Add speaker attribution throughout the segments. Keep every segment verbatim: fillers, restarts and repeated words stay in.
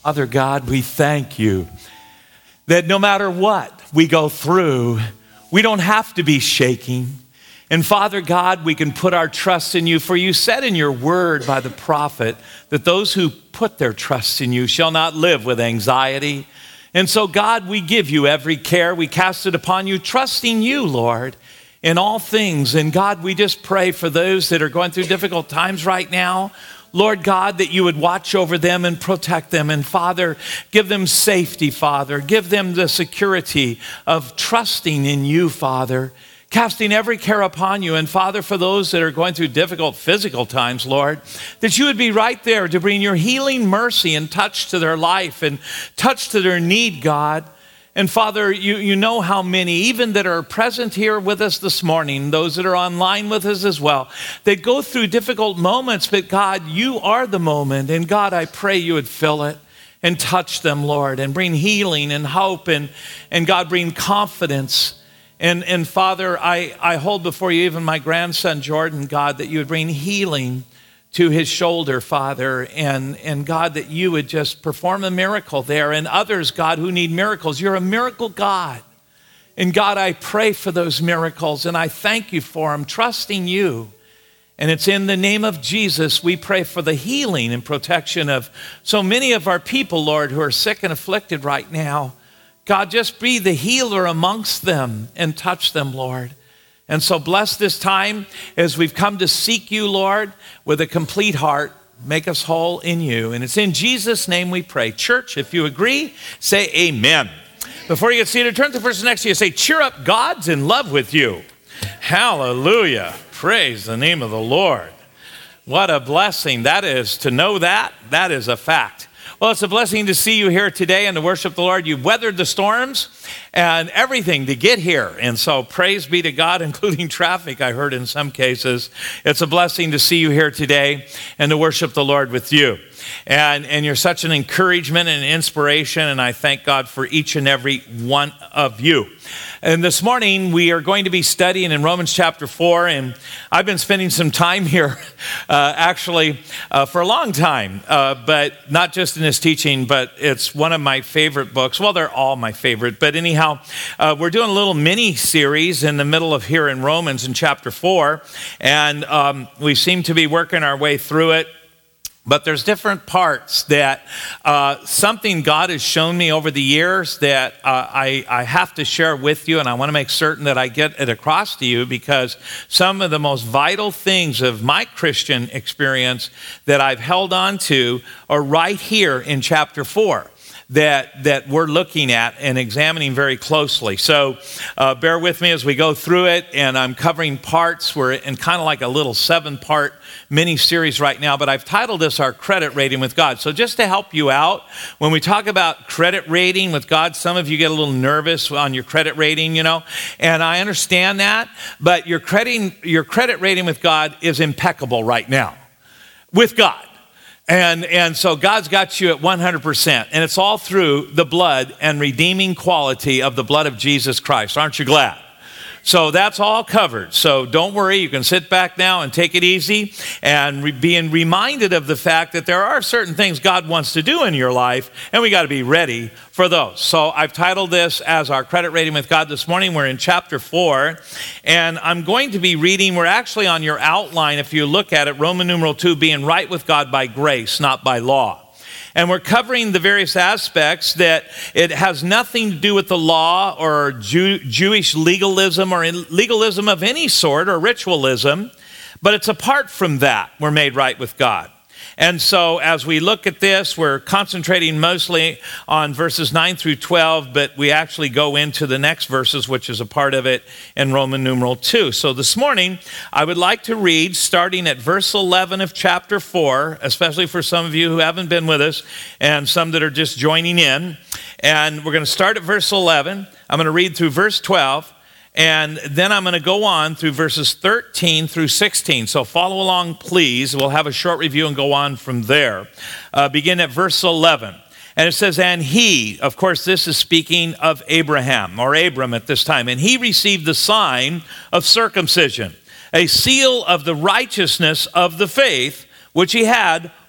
Speaker 1: Father God, we thank you that no matter what we go through, we don't have to be shaking. And Father God, we can put our trust in you, for you said in your word by the prophet that those who put their trust in you shall not live with anxiety. And so God, we give you every care. We cast it upon you, trusting you, Lord, in all things. And God, we just pray for those that are going through difficult times right now. Lord God, that you would watch over them and protect them. And Father, give them safety, Father. Give them the security of trusting in you, Father. Casting every care upon you. And Father, for those that are going through difficult physical times, Lord, that you would be right there to bring your healing mercy and touch to their life and touch to their need, God. And Father, you, you know how many, even that are present here with us this morning, those that are online with us as well, they go through difficult moments, but God, you are the moment. And God, I pray you would fill it and touch them, Lord, and bring healing and hope and, and God, bring confidence. And, and Father, I, I hold before you even my grandson, Jordan, God, that you would bring healing to his shoulder, Father, and, and God, that you would just perform a miracle there. And others, God, who need miracles, you're a miracle God. And God, I pray for those miracles, and I thank you for them, trusting you. And it's in the name of Jesus we pray for the healing and protection of so many of our people, Lord, who are sick and afflicted right now. God, just be the healer amongst them and touch them, Lord. And so bless this time as we've come to seek you, Lord, with a complete heart. Make us whole in you. And it's in Jesus' name we pray. Church, if you agree, say amen. Before you get seated, turn to the person next to you and say, cheer up, God's in love with you. Hallelujah. Praise the name of the Lord. What a blessing that is to know that. That is a fact. Well, it's a blessing to see you here today and to worship the Lord. You've weathered the storms and everything to get here. And so praise be to God, including traffic, I heard in some cases. It's a blessing to see you here today and to worship the Lord with you. And, and you're such an encouragement and inspiration, and I thank God for each and every one of you. And this morning, we are going to be studying in Romans chapter four, and I've been spending some time here, uh, actually, uh, for a long time, uh, but not just in this teaching, but it's one of my favorite books. Well, they're all my favorite, but anyhow, uh, we're doing a little mini-series in the middle of here in Romans in chapter four, and um, we seem to be working our way through it. But there's different parts that uh, something God has shown me over the years that uh, I, I have to share with you, and I want to make certain that I get it across to you, because some of the most vital things of my Christian experience that I've held on to are right here in chapter four. That, that we're looking at and examining very closely. So uh, bear with me as we go through it, and I'm covering parts. We're in kind of like a little seven-part mini-series right now, but I've titled this Our Credit Rating with God. So just to help you out, when we talk about credit rating with God, some of you get a little nervous on your credit rating, you know, and I understand that, but your credit, your credit rating with God is impeccable right now, with God. And, and so God's got you at one hundred percent, and it's all through the blood and redeeming quality of the blood of Jesus Christ. Aren't you glad? So that's all covered. So don't worry. You can sit back now and take it easy and re- being reminded of the fact that there are certain things God wants to do in your life, and we got to be ready for those. So I've titled this as Our Credit Rating with God. This morning we're in chapter four, and I'm going to be reading, we're actually on your outline, if you look at it, Roman numeral two, being right with God by grace, not by law. And we're covering the various aspects that it has nothing to do with the law or Jew, Jewish legalism or legalism of any sort or ritualism, but it's apart from that we're made right with God. And so as we look at this, we're concentrating mostly on verses nine through twelve, but we actually go into the next verses, which is a part of it in Roman numeral two. So this morning, I would like to read starting at verse eleven of chapter four, especially for some of you who haven't been with us and some that are just joining in. And we're going to start at verse eleven. I'm going to read through verse twelve. And then I'm going to go on through verses thirteen through sixteen. So follow along, please. We'll have a short review and go on from there. Uh, begin at verse eleven. And it says, and he, of course, this is speaking of Abraham, or Abram at this time, and he received the sign of circumcision, a seal of the righteousness of the faith which he had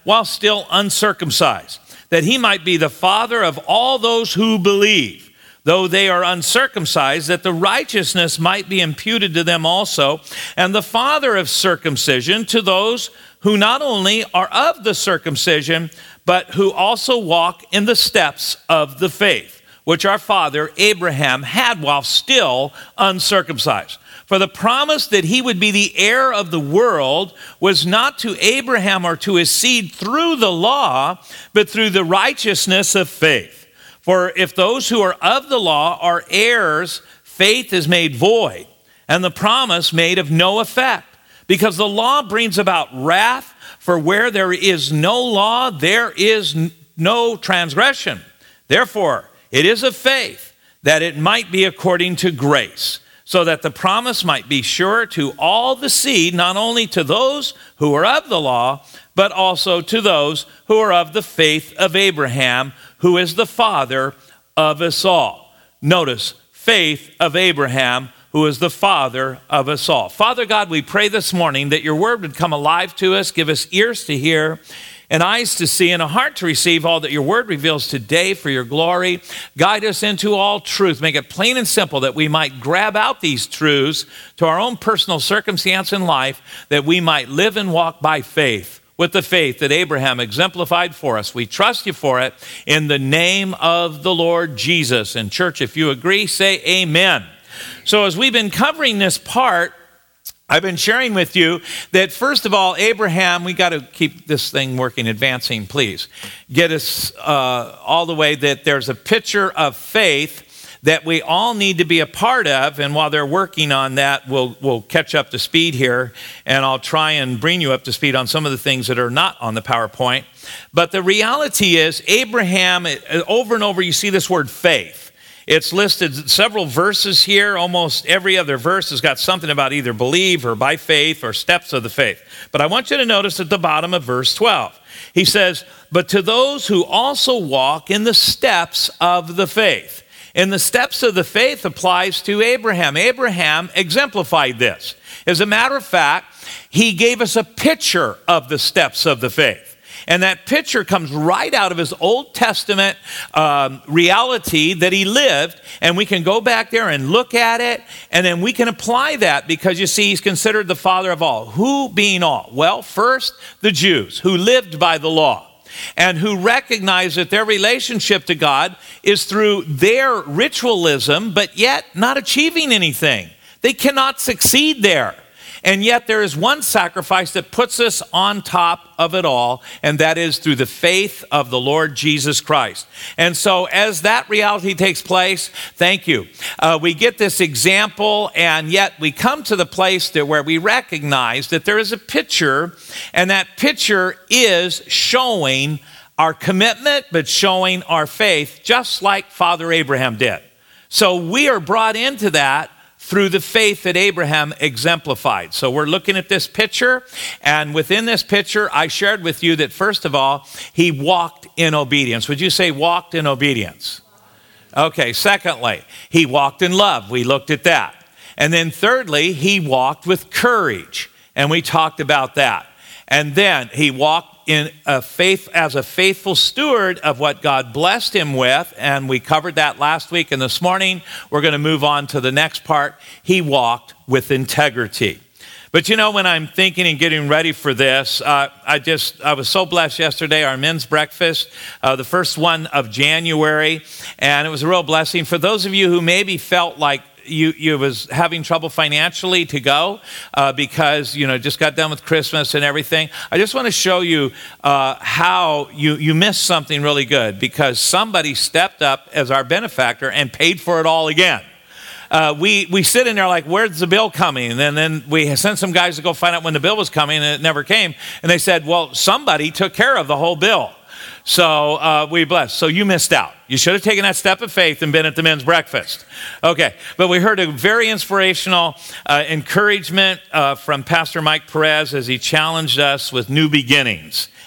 Speaker 1: while still uncircumcised, that he might be the father of all those who believe, though they are uncircumcised, that the righteousness might be imputed to them also, and the father of circumcision to those who not only are of the circumcision, but who also walk in the steps of the faith, which our father Abraham had while still uncircumcised. For the promise that he would be the heir of the world was not to Abraham or to his seed through the law, but through the righteousness of faith. For if those who are of the law are heirs, faith is made void, and the promise made of no effect. Because the law brings about wrath, for where there is no law, there is no transgression. Therefore, it is of faith, that it might be according to grace, so that the promise might be sure to all the seed, not only to those who are of the law, but also to those who are of the faith of Abraham, who is the father of us all. Notice, faith of Abraham, who is the father of us all. Father God, we pray this morning that your word would come alive to us, give us ears to hear, and eyes to see, and a heart to receive all that your word reveals today for your glory. Guide us into all truth. Make it plain and simple that we might grab out these truths to our own personal circumstance in life, that we might live and walk by faith, with the faith that Abraham exemplified for us. We trust you for it in the name of the Lord Jesus. And church, if you agree, say amen. So as we've been covering this part, I've been sharing with you that first of all, Abraham, we got to keep this thing working, advancing, please. Get us uh, all the way that there's a picture of faith that we all need to be a part of, and while they're working on that, we'll we'll catch up to speed here, and I'll try and bring you up to speed on some of the things that are not on the PowerPoint. But the reality is, Abraham, over and over you see this word faith. It's listed several verses here. Almost every other verse has got something about either believe or by faith or steps of the faith. But I want you to notice at the bottom of verse twelve, he says, but to those who also walk in the steps of the faith. And the steps of the faith applies to Abraham. Abraham exemplified this. As a matter of fact, he gave us a picture of the steps of the faith. And that picture comes right out of his Old Testament um, reality that he lived. And we can go back there and look at it. And then we can apply that because, you see, he's considered the father of all. Who being all? Well, first, the Jews who lived by the law, and who recognize that their relationship to God is through their ritualism, but yet not achieving anything. They cannot succeed there. And yet there is one sacrifice that puts us on top of it all, and that is through the faith of the Lord Jesus Christ. And so as that reality takes place, thank you. Uh, we get this example, and yet we come to the place that where we recognize that there is a picture, and that picture is showing our commitment, but showing our faith, just like Father Abraham did. So we are brought into that through the faith that Abraham exemplified. So we're looking at this picture, and within this picture, I shared with you that first of all, he walked in obedience. Would you say walked in obedience? Okay, secondly, he walked in love. We looked at that. And then thirdly, he walked with courage, and we talked about that. And then he walked in a faith as a faithful steward of what God blessed him with, and we covered that last week. And this morning, we're going to move on to the next part. He walked with integrity. But you know, when I'm thinking and getting ready for this, uh, I just, I was so blessed yesterday, our men's breakfast, uh, the first one of January, and it was a real blessing. For those of you who maybe felt like you you was having trouble financially to go uh, because, you know, just got done with Christmas and everything, I just want to show you uh, how you, you missed something really good, because somebody stepped up as our benefactor and paid for it all again. Uh, we, we sit in there like, where's the bill coming? And then, then we sent some guys to go find out when the bill was coming, and it never came. And they said, well, somebody took care of the whole bill. So uh, we blessed. So you missed out. You should have taken that step of faith and been at the men's breakfast. Okay, but we heard a very inspirational uh, encouragement uh, from Pastor Mike Perez as he challenged us with new beginnings.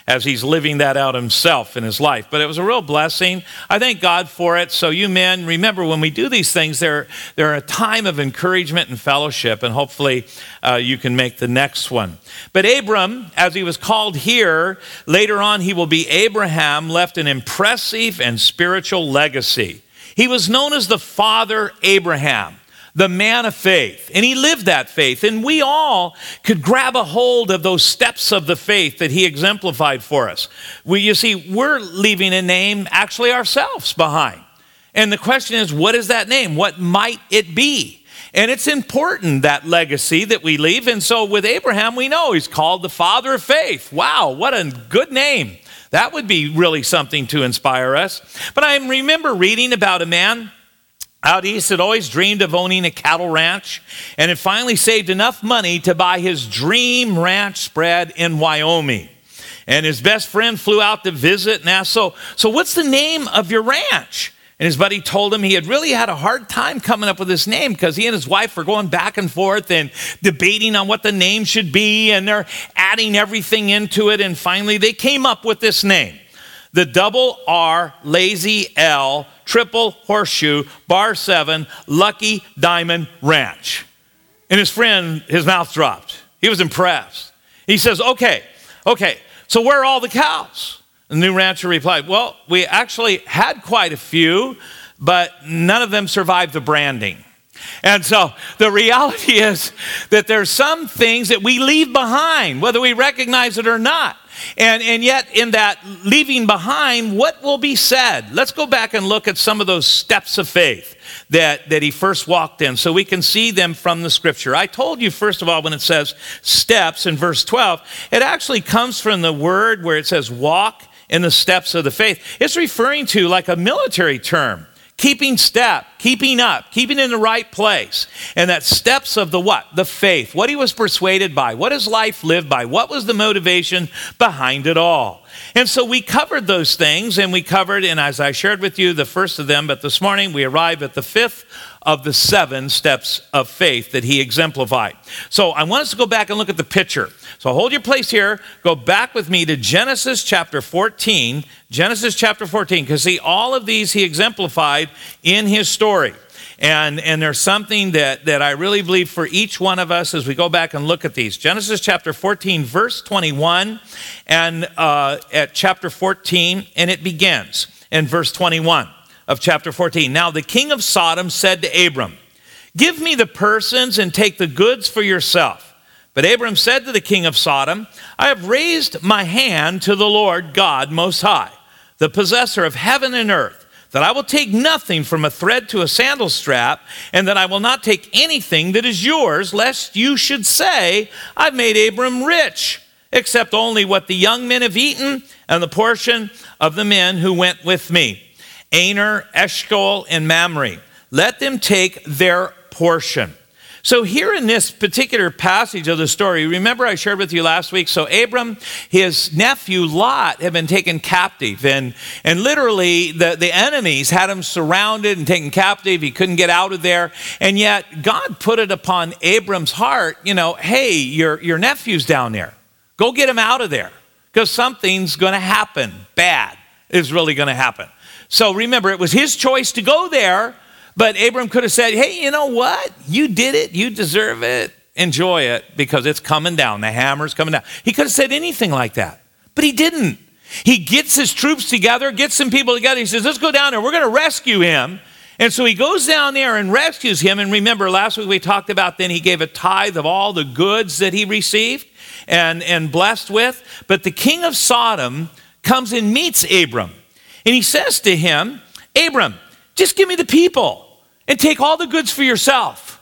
Speaker 1: as he's living that out himself in his life. But it was a real blessing. I thank God for it. So you men, remember when we do these things, they're, they're a time of encouragement and fellowship, and hopefully uh, you can make the next one. But Abram, as he was called here, later on he will be Abraham, left an impressive and spiritual legacy. He was known as the Father Abraham, the man of faith, and he lived that faith. And we all could grab a hold of those steps of the faith that he exemplified for us. We, you see, we're leaving a name actually ourselves behind. And the question is, what is that name? What might it be? And it's important, that legacy that we leave. And so with Abraham, we know he's called the father of faith. Wow, what a good name. That would be really something to inspire us. But I remember reading about a man out east had always dreamed of owning a cattle ranch, and had finally saved enough money to buy his dream ranch spread in Wyoming. And his best friend flew out to visit and asked, so, so what's the name of your ranch? And his buddy told him he had really had a hard time coming up with this name, because he and his wife were going back and forth and debating on what the name should be, and they're adding everything into it. And finally they came up with this name: the double R, lazy L, triple horseshoe, bar seven, Lucky Diamond Ranch. And his friend, his mouth dropped. He was impressed. He says, okay, okay, so where are all the cows? The new rancher replied, well, we actually had quite a few, but none of them survived the branding. And so the reality is that there's some things that we leave behind, whether we recognize it or not. And, and yet in that leaving behind, what will be said? Let's go back and look at some of those steps of faith that, that he first walked in, so we can see them from the scripture. I told you, first of all, when it says steps in verse twelve, it actually comes from the word where it says walk in the steps of the faith. It's referring to like a military term. Keeping step, keeping up, keeping in the right place. And that steps of the what? The faith. What he was persuaded by. What his life lived by. What was the motivation behind it all? And so we covered those things, and we covered, and as I shared with you, the first of them, but this morning we arrive at the fifth of the seven steps of faith that he exemplified. So I want us to go back and look at the picture. So hold your place here. Go back with me to Genesis chapter fourteen. Genesis chapter fourteen, because see, all of these he exemplified in his story. And, and there's something that, that I really believe for each one of us as we go back and look at these. Genesis chapter fourteen, verse twenty-one, and uh, at chapter fourteen, and it begins in verse twenty-one of chapter fourteen. Now the king of Sodom said to Abram, give me the persons and take the goods for yourself. But Abram said to the king of Sodom, I have raised my hand to the Lord God Most High, the possessor of heaven and earth, that I will take nothing from a thread to a sandal strap, and that I will not take anything that is yours, lest you should say, I've made Abram rich, except only what the young men have eaten, and the portion of the men who went with me, Aner, Eshcol, and Mamre. Let them take their portion. So here in this particular passage of the story, remember I shared with you last week, so Abram, his nephew Lot had been taken captive, and, and literally the, the enemies had him surrounded and taken captive. He couldn't get out of there, and yet God put it upon Abram's heart, you know, hey, your, your nephew's down there. Go get him out of there, because something's going to happen. Bad is really going to happen. So remember, it was his choice to go there. But Abram could have said, hey, you know what? You did it. You deserve it. Enjoy it, because it's coming down. The hammer's coming down. He could have said anything like that, but he didn't. He gets his troops together, gets some people together. He says, let's go down there. We're going to rescue him. And so he goes down there and rescues him. And remember, last week we talked about then he gave a tithe of all the goods that he received and, and blessed with. But the king of Sodom comes and meets Abram. And he says to him, Abram, just give me the people and take all the goods for yourself.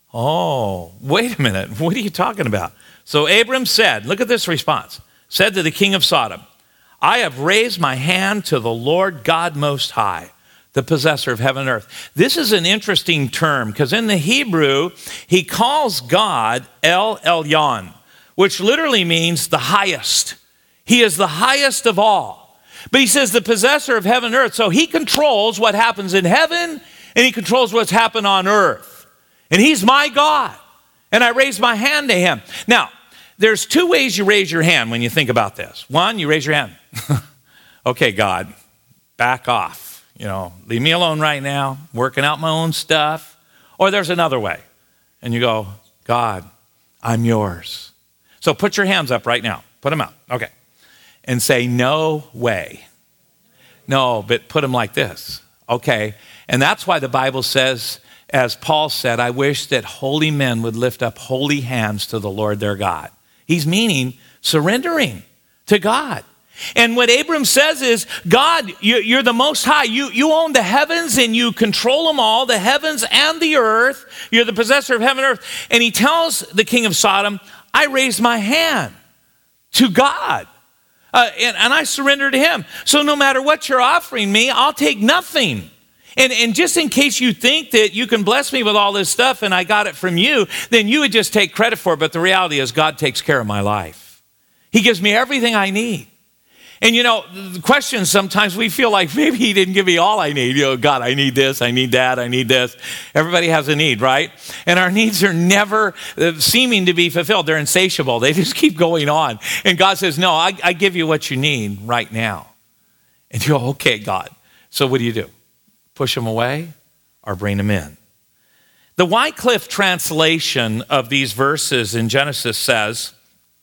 Speaker 1: Oh, wait a minute. What are you talking about? So Abram said, look at this response, said to the king of Sodom, I have raised my hand to the Lord God Most High, the possessor of heaven and earth. This is an interesting term, because in the Hebrew, he calls God El Elyon, which literally means the highest. He is the highest of all. But he says the possessor of heaven and earth. So he controls what happens in heaven, and he controls what's happened on earth. And he's my God. And I raise my hand to him. Now, there's two ways you raise your hand when you think about this. One, you raise your hand. Okay, God, back off. You know, leave me alone right now, working out my own stuff. Or there's another way. And you go, God, I'm yours. So put your hands up right now. Put them up. Okay. And say, no way. No, but put them like this. Okay. And that's why the Bible says, as Paul said, I wish that holy men would lift up holy hands to the Lord their God. He's meaning surrendering to God. And what Abram says is, God, you're the Most High. You, you own the heavens and you control them all, the heavens and the earth. You're the possessor of heaven and earth. And he tells the king of Sodom, I raised my hand to God. Uh, and, and I surrender to him. So no matter what you're offering me, I'll take nothing. And, and just in case you think that you can bless me with all this stuff and I got it from you, then you would just take credit for it. But the reality is God takes care of my life. He gives me everything I need. And you know, the question sometimes we feel like maybe he didn't give me all I need. You know, God, I need this, I need that, I need this. Everybody has a need, right? And our needs are never seeming to be fulfilled. They're insatiable. They just keep going on. And God says, no, I, I give you what you need right now. And you go, okay, God. So what do you do? Push them away or bring them in? The Wycliffe translation of these verses in Genesis says,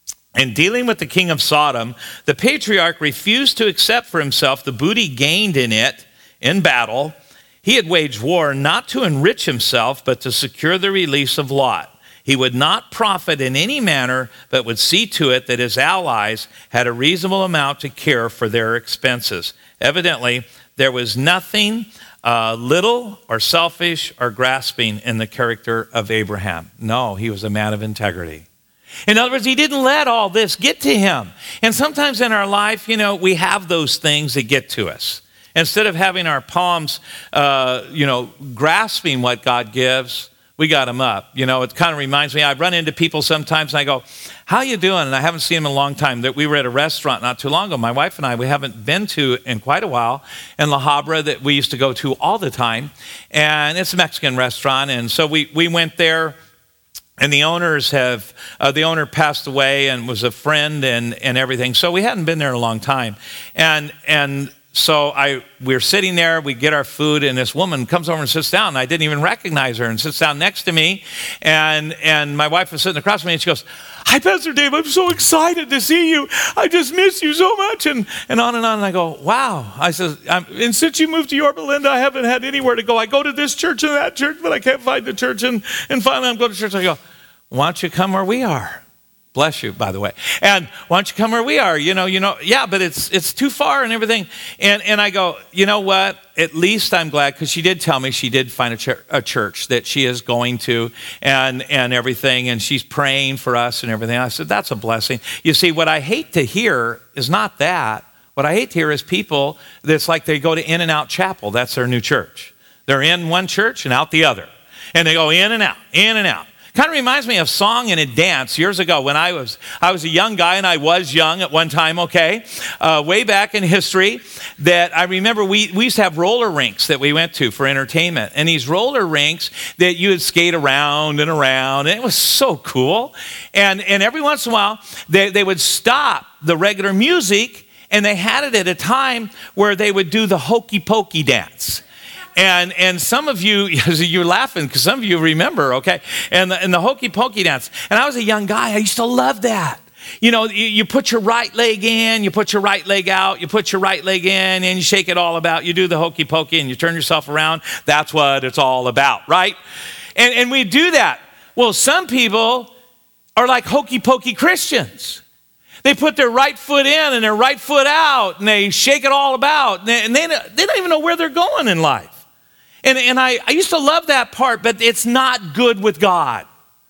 Speaker 1: in dealing with the king of Sodom, the patriarch refused to accept for himself the booty gained in it in battle. He had waged war not to enrich himself, but to secure the release of Lot. He would not profit in any manner, but would see to it that his allies had a reasonable amount to care for their expenses. Evidently, there was nothing uh, little or selfish or grasping in the character of Abraham. No, he was a man of integrity. In other words, he didn't let all this get to him. And sometimes in our life, you know, we have those things that get to us. Instead of having our palms, uh, you know, grasping what God gives, we got them up. You know, it kind of reminds me, I run into people sometimes and I go, how you doing? And I haven't seen them in a long time. That we were at a restaurant not too long ago. My wife and I, we haven't been to in quite a while, in La Habra that we used to go to all the time. And it's a Mexican restaurant. And so we, we went there. And the owners have, uh, the owner passed away and was a friend and, and everything. So we hadn't been there in a long time. And and so I we were sitting there, we get our food, and this woman comes over and sits down. And I didn't even recognize her, and sits down next to me. And and my wife was sitting across from me, and she goes, hi, Pastor Dave, I'm so excited to see you. I just miss you so much. And, and on and on. And I go, wow. I said, I'm, and since you moved to Yorba Linda, I haven't had anywhere to go. I go to this church and that church, but I can't find the church. And, and finally, I'm going to church. I go, why don't you come where we are? Bless you, by the way. And why don't you come where we are? You know, you know, yeah, but it's it's too far and everything. And and I go, you know what? At least I'm glad, because she did tell me she did find a, ch- a church that she is going to and and everything, and she's praying for us and everything. I said, that's a blessing. You see, what I hate to hear is not that. What I hate to hear is people that's like they go to In-N-Out Chapel. That's their new church. They're in one church and out the other. And they go in and out, in and out. Kind of reminds me of song and a dance years ago when I was I was a young guy, and I was young at one time, okay, uh, way back in history, that I remember we, we used to have roller rinks that we went to for entertainment. And these roller rinks that you would skate around and around, and it was so cool. And, and every once in a while, they, they would stop the regular music, and they had it at a time where they would do the hokey pokey dance. And and some of you, you're laughing because some of you remember, okay? And the, and the hokey pokey dance. And I was a young guy. I used to love that. You know, you, you put your right leg in, you put your right leg out, you put your right leg in, and you shake it all about. You do the hokey pokey and you turn yourself around. That's what it's all about, right? And, and we do that. Well, some people are like hokey pokey Christians. They put their right foot in and their right foot out, and they shake it all about. And they, and they, they don't even know where they're going in life. And, and I, I used to love that part, but it's not good with God.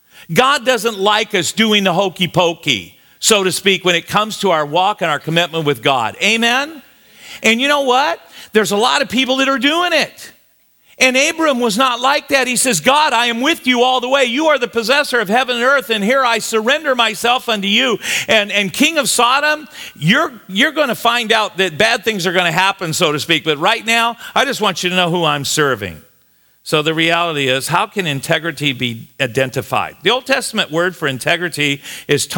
Speaker 1: God doesn't like us doing the hokey pokey, so to speak, when it comes to our walk and our commitment with God. Amen? And you know what? There's a lot of people that are doing it. And Abram was not like that. He says, God, I am with you all the way. You are the possessor of heaven and earth, and here I surrender myself unto you. And, and King of Sodom, you're, you're going to find out that bad things are going to happen, so to speak. But right now, I just want you to know who I'm serving. So the reality is, how can integrity be identified? The Old Testament word for integrity is tam.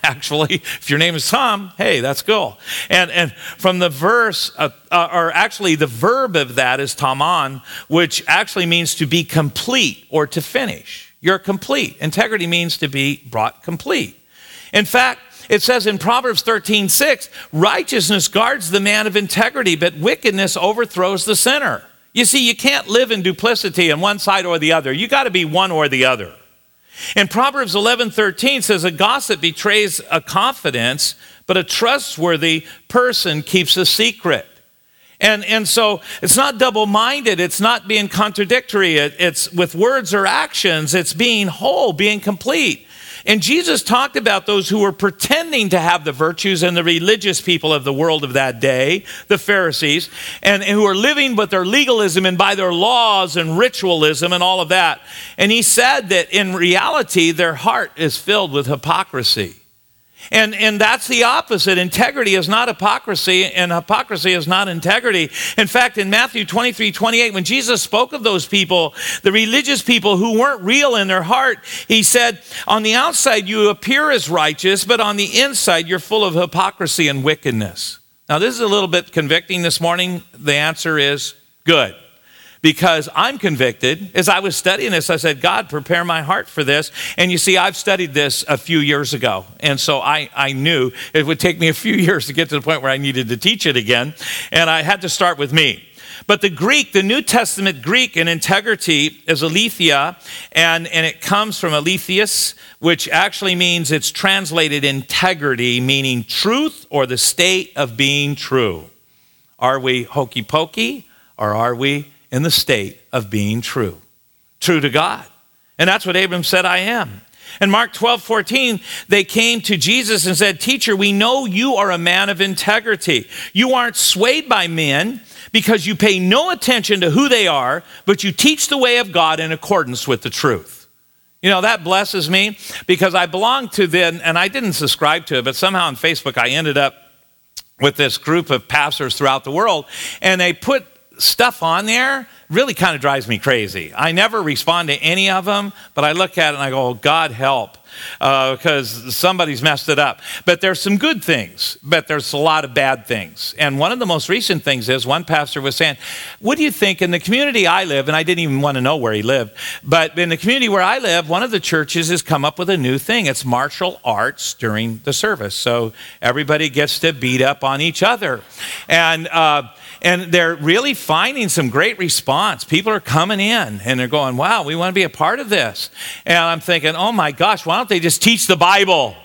Speaker 1: actually. If your name is Tom, hey, that's cool. And and from the verse, uh, uh, or actually the verb of that is taman, which actually means to be complete or to finish. You're complete. Integrity means to be brought complete. In fact, it says in Proverbs thirteen six, righteousness guards the man of integrity, but wickedness overthrows the sinner. You see, you can't live in duplicity on one side or the other. You got to be one or the other. And Proverbs eleven thirteen says, a gossip betrays a confidence, but a trustworthy person keeps a secret. And, and so it's not double-minded. It's not being contradictory. It, it's with words or actions. It's being whole, being complete. And Jesus talked about those who were pretending to have the virtues and the religious people of the world of that day, the Pharisees, and, and who are living with their legalism and by their laws and ritualism and all of that. And he said that in reality, their heart is filled with hypocrisy. And, and that's the opposite. Integrity is not hypocrisy, and hypocrisy is not integrity. In fact, in Matthew twenty-three twenty-eight, when Jesus spoke of those people, the religious people who weren't real in their heart, he said, on the outside you appear as righteous, but on the inside you're full of hypocrisy and wickedness. Now, this is a little bit convicting this morning. The answer is good. Because I'm convicted. As I was studying this, I said, God, prepare my heart for this. And you see, I've studied this a few years ago. And so I, I knew it would take me a few years to get to the point where I needed to teach it again. And I had to start with me. But the Greek, the New Testament Greek in integrity is aletheia. And, and it comes from aletheus, which actually means it's translated integrity, meaning truth or the state of being true. Are we hokey pokey or are we in the state of being true, true to God? And that's what Abram said, I am. In Mark twelve fourteen, they came to Jesus and said, teacher, we know you are a man of integrity. You aren't swayed by men because you pay no attention to who they are, but you teach the way of God in accordance with the truth. You know, that blesses me because I belong to then, and I didn't subscribe to it, but somehow on Facebook, I ended up with this group of pastors throughout the world, and they put stuff on there really kind of drives me crazy. I never respond to any of them, but I look at it and I go, oh, God help, uh, because somebody's messed it up. But there's some good things, but there's a lot of bad things. And one of the most recent things is one pastor was saying, what do you think in the community I live, and I didn't even want to know where he lived, but in the community where I live, one of the churches has come up with a new thing. It's martial arts during the service. So everybody gets to beat up on each other. And, uh, And they're really finding some great response. People are coming in and they're going, wow, we want to be a part of this. And I'm thinking, oh my gosh, why don't they just teach the Bible?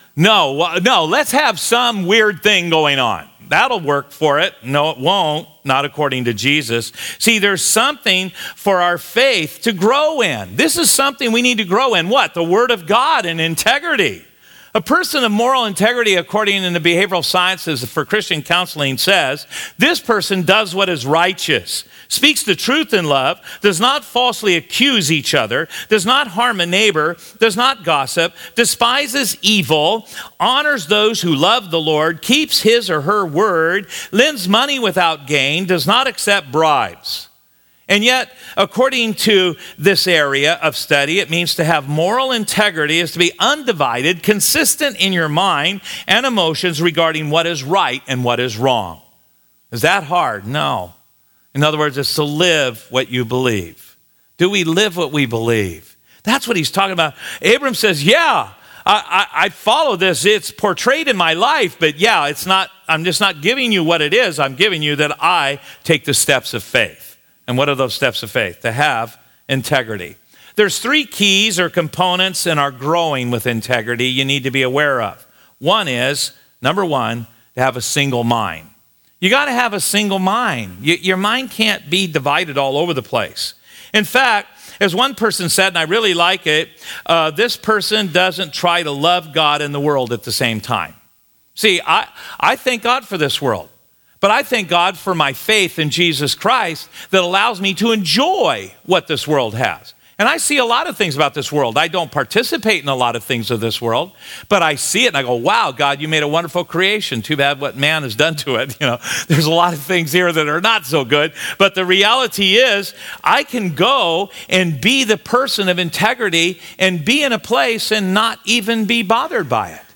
Speaker 1: No, no, let's have some weird thing going on. That'll work for it. No, it won't, not according to Jesus. See, there's something for our faith to grow in. This is something we need to grow in. What? The Word of God and integrity. A person of moral integrity, according to the behavioral sciences for Christian counseling, says, this person does what is righteous, speaks the truth in love, does not falsely accuse each other, does not harm a neighbor, does not gossip, despises evil, honors those who love the Lord, keeps his or her word, lends money without gain, does not accept bribes. And yet, according to this area of study, it means to have moral integrity is to be undivided, consistent in your mind and emotions regarding what is right and what is wrong. Is that hard? No. In other words, it's to live what you believe. Do we live what we believe? That's what he's talking about. Abram says, yeah, I, I, I follow this. It's portrayed in my life, but yeah, it's not. I'm just not giving you what it is. I'm giving you that I take the steps of faith. And what are those steps of faith? To have integrity. There's three keys or components in our growing with integrity you need to be aware of. One is, number one, to have a single mind. You got to have a single mind. You, your mind can't be divided all over the place. In fact, as one person said, and I really like it, uh, this person doesn't try to love God and the world at the same time. See, I, I thank God for this world. But I thank God for my faith in Jesus Christ that allows me to enjoy what this world has. And I see a lot of things about this world. I don't participate in a lot of things of this world, but I see it and I go, wow, God, you made a wonderful creation. Too bad what man has done to it. You know, there's a lot of things here that are not so good. But the reality is I can go and be the person of integrity and be in a place and not even be bothered by it.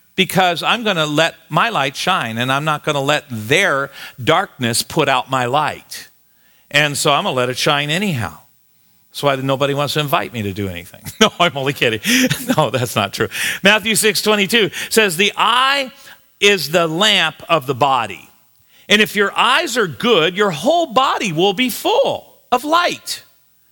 Speaker 1: because I'm going to let my light shine, and I'm not going to let their darkness put out my light. And so I'm going to let it shine anyhow. That's why nobody wants to invite me to do anything. No, I'm only kidding. No, that's not true. Matthew six twenty-two says, the eye is the lamp of the body. And if your eyes are good, your whole body will be full of light.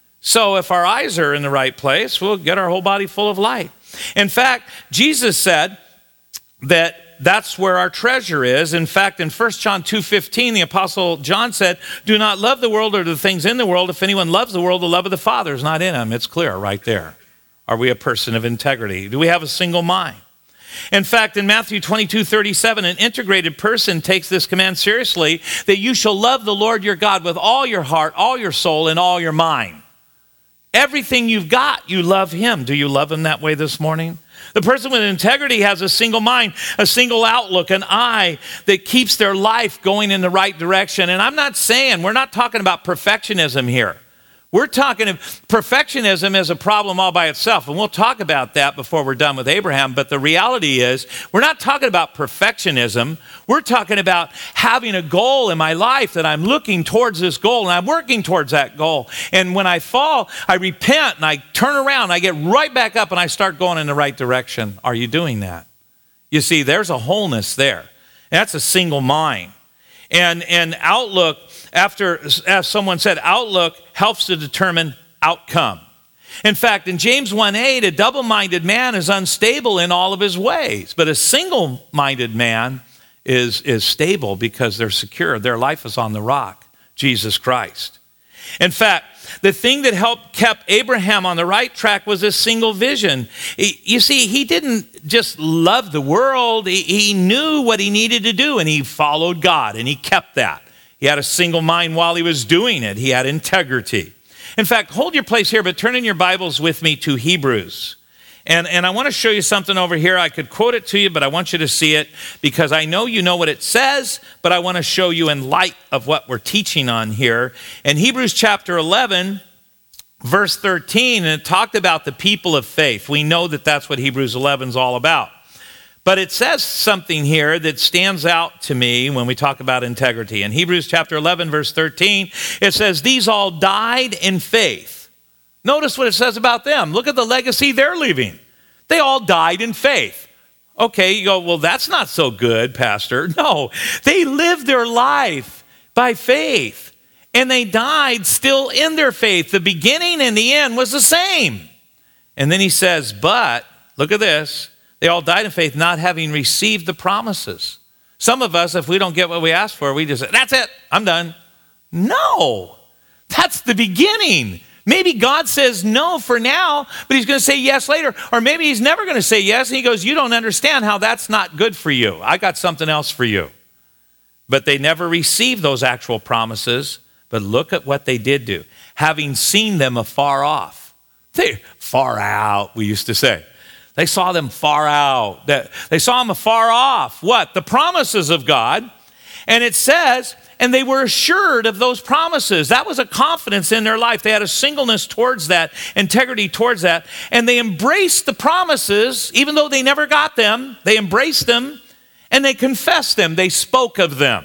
Speaker 1: So if our eyes are in the right place, we'll get our whole body full of light. In fact, Jesus said that that's where our treasure is. In fact, in First John two fifteen, the Apostle John said, do not love the world or the things in the world. If anyone loves the world, the love of the Father is not in him. It's clear right there. Are we a person of integrity? Do we have a single mind? In fact, in Matthew twenty-two thirty-seven, an integrated person takes this command seriously, that you shall love the Lord your God with all your heart, all your soul, and all your mind. Everything you've got, you love him. Do you love him that way this morning? The person with integrity has a single mind, a single outlook, an eye that keeps their life going in the right direction. And I'm not saying, we're not talking about perfectionism here. We're talking, perfectionism is a problem all by itself, and we'll talk about that before we're done with Abraham, but the reality is, we're not talking about perfectionism. We're talking about having a goal in my life that I'm looking towards this goal, and I'm working towards that goal. And when I fall, I repent, and I turn around, I get right back up, and I start going in the right direction. Are you doing that? You see, there's a wholeness there. That's a single mind. And, and outlook, after, as someone said, outlook helps to determine outcome. In fact, in James one eight, a double-minded man is unstable in all of his ways, but a single-minded man is, is stable because they're secure. Their life is on the rock, Jesus Christ. In fact, the thing that helped kept Abraham on the right track was a single vision. You see, he didn't just love the world. He, he knew what he needed to do, and he followed God, and he kept that. He had a single mind while he was doing it. He had integrity. In fact, hold your place here, but turn in your Bibles with me to Hebrews. And, and I want to show you something over here. I could quote it to you, but I want you to see it because I know you know what it says, but I want to show you in light of what we're teaching on here. In Hebrews chapter eleven, verse thirteen, and it talked about the people of faith. We know that that's what Hebrews eleven is all about. But it says something here that stands out to me when we talk about integrity. In Hebrews chapter eleven, verse thirteen, it says, these all died in faith. Notice what it says about them. Look at the legacy they're leaving. They all died in faith. Okay, you go, well, that's not so good, Pastor. No, they lived their life by faith, and they died still in their faith. The beginning and the end was the same. And then he says, but, look at this, they all died in faith, not having received the promises. Some of us, if we don't get what we ask for, we just say, that's it, I'm done. No, that's the beginning. Maybe God says no for now, but he's going to say yes later. Or maybe he's never going to say yes, and he goes, you don't understand how that's not good for you. I got something else for you. But they never received those actual promises. But look at what they did do. Having seen them afar off. They far out, we used to say. They saw them far out. They saw them afar off. What? The promises of God. And it says, and they were assured of those promises. That was a confidence in their life. They had a singleness towards that, integrity towards that. And they embraced the promises, even though they never got them. They embraced them, and they confessed them. They spoke of them,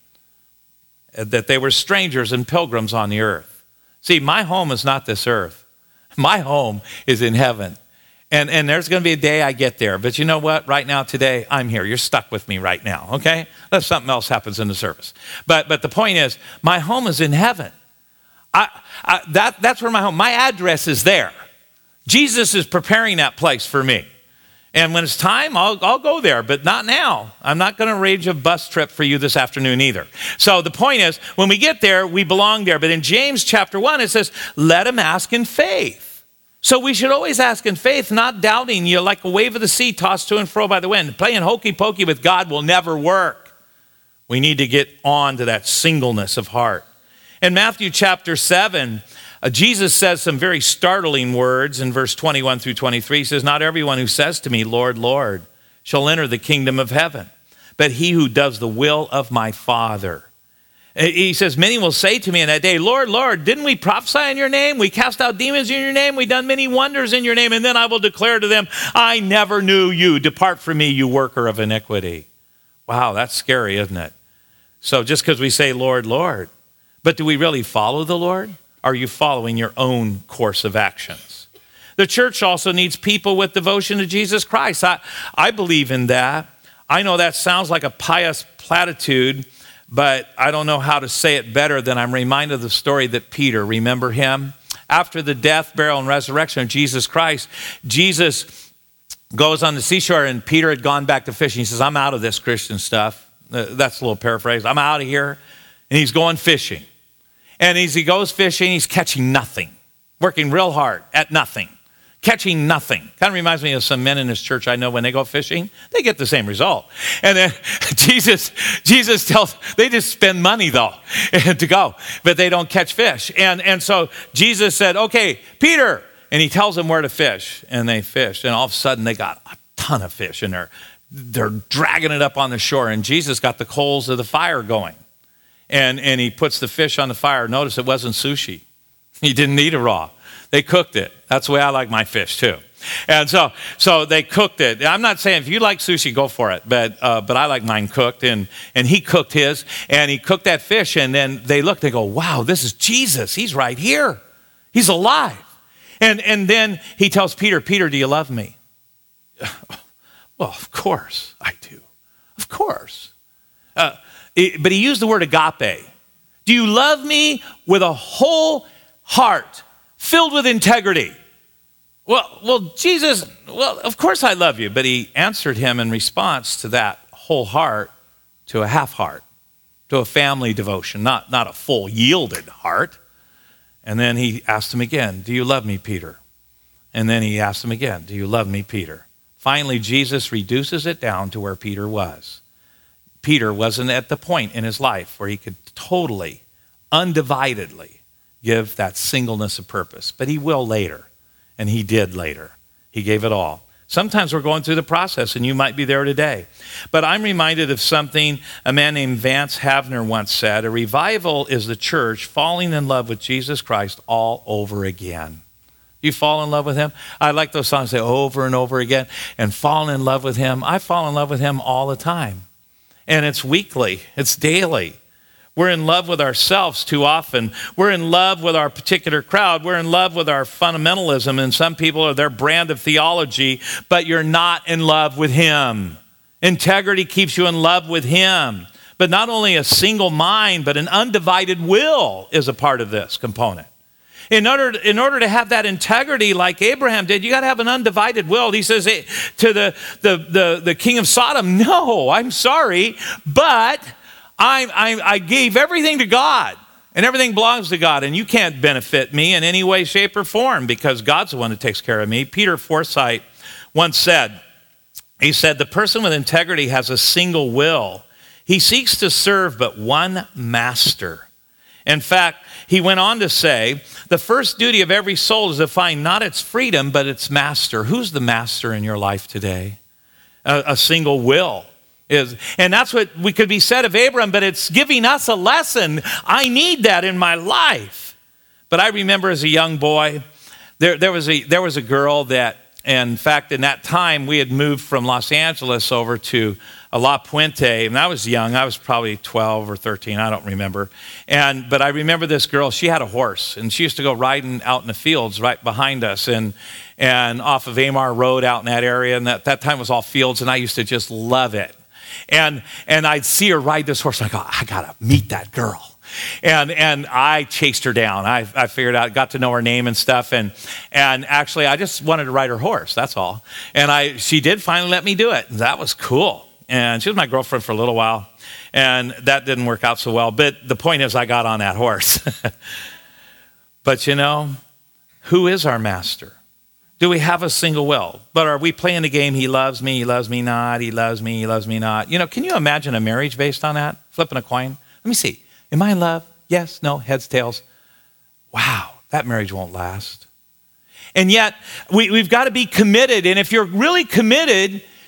Speaker 1: that they were strangers and pilgrims on the earth. See, my home is not this earth. My home is in heaven. And, and there's going to be a day I get there. But you know what? Right now, today, I'm here. You're stuck with me right now, okay? Unless something else happens in the service. But but the point is, my home is in heaven. I, I, that, that's where my home, my address is there. Jesus is preparing that place for me. And when it's time, I'll, I'll go there, but not now. I'm not going to arrange a bus trip for you this afternoon either. So the point is, when we get there, we belong there. But in James chapter one, it says, let him ask in faith. So we should always ask in faith, not doubting. You like a wave of the sea tossed to and fro by the wind. Playing hokey pokey with God will never work. We need to get on to that singleness of heart. In Matthew chapter seven, uh, Jesus says some very startling words in verse twenty-one through twenty-three. He says, not everyone who says to me, Lord, Lord, shall enter the kingdom of heaven, but he who does the will of my Father. He says, many will say to me in that day, Lord, Lord, didn't we prophesy in your name? We cast out demons in your name. We done many wonders in your name. And then I will declare to them, I never knew you. Depart from me, you worker of iniquity. Wow, that's scary, isn't it? So just because we say, Lord, Lord, but do we really follow the Lord? Are you following your own course of actions? The church also needs people with devotion to Jesus Christ. I, I believe in that. I know that sounds like a pious platitude, but I don't know how to say it better than I'm reminded of the story that Peter, remember him? After the death, burial, and resurrection of Jesus Christ, Jesus goes on the seashore, and Peter had gone back to fishing. He says, I'm out of this Christian stuff. Uh, that's a little paraphrase. I'm out of here. And he's going fishing. And as he goes fishing, he's catching nothing, working real hard at nothing. Catching nothing. Kind of reminds me of some men in this church I know when they go fishing, they get the same result. And then Jesus, Jesus tells, they just spend money though to go, but they don't catch fish. And, and so Jesus said, okay, Peter, and he tells them where to fish, and they fished. And all of a sudden they got a ton of fish, and they're, they're dragging it up on the shore. And Jesus got the coals of the fire going. And, and he puts the fish on the fire. Notice it wasn't sushi. He didn't eat it raw. They cooked it. That's the way I like my fish too. And so so they cooked it. I'm not saying if you like sushi, go for it, but uh, but I like mine cooked. And, and he cooked his, and he cooked that fish, and then they look, they go, wow, this is Jesus. He's right here. He's alive. And, and then he tells Peter, Peter, do you love me? Well, of course I do. Of course. Uh, it, but he used the word agape. Do you love me with a whole heart? Filled with integrity. Well, well, Jesus, well, of course I love you. But he answered him in response to that whole heart to a half heart, to a family devotion, not, not a full yielded heart. And then he asked him again, do you love me, Peter? And then he asked him again, do you love me, Peter? Finally, Jesus reduces it down to where Peter was. Peter wasn't at the point in his life where he could totally, undividedly give that singleness of purpose. But he will later, and he did later. He gave it all. Sometimes we're going through the process, and you might be there today. But I'm reminded of something a man named Vance Havner once said, a revival is the church falling in love with Jesus Christ all over again. You fall in love with him? I like those songs say over and over again, and fall in love with him. I fall in love with him all the time. And it's weekly, it's daily. We're in love with ourselves too often. We're in love with our particular crowd. We're in love with our fundamentalism, and some people are their brand of theology, but you're not in love with him. Integrity keeps you in love with him. But not only a single mind, but an undivided will is a part of this component. In order, in order to have that integrity like Abraham did, you got to have an undivided will. He says to the, the, the, the king of Sodom, no, I'm sorry, but I, I, I gave everything to God, and everything belongs to God, and you can't benefit me in any way, shape, or form because God's the one who takes care of me. Peter Forsyth once said, he said, the person with integrity has a single will. He seeks to serve but one master. In fact, he went on to say, the first duty of every soul is to find not its freedom, but its master. Who's the master in your life today? A, a single will. Is, and that's what we could be said of Abraham, but it's giving us a lesson. I need that in my life. But I remember as a young boy, there, there, was a, there was a girl that, in fact, in that time, we had moved from Los Angeles over to La Puente, and I was young. I was probably twelve or thirteen, I don't remember. And But I remember this girl, she had a horse, and she used to go riding out in the fields right behind us, and and off of Amar Road out in that area, and that, that time was all fields, and I used to just love it. And and I'd see her ride this horse, and I go, I gotta meet that girl. And and I chased her down. I, I figured out, got to know her name and stuff, and and actually I just wanted to ride her horse, that's all. And I she did finally let me do it. That was cool. And she was my girlfriend for a little while, and that didn't work out so well. But the point is I got on that horse. But you know, who is our master? Do we have a single will? But are we playing the game, he loves me, he loves me not, he loves me, he loves me not? You know, can you imagine a marriage based on that? Flipping a coin? Let me see. Am I in love? Yes, no, heads, tails. Wow, that marriage won't last. And yet, we, we've got to be committed. And if you're really committed,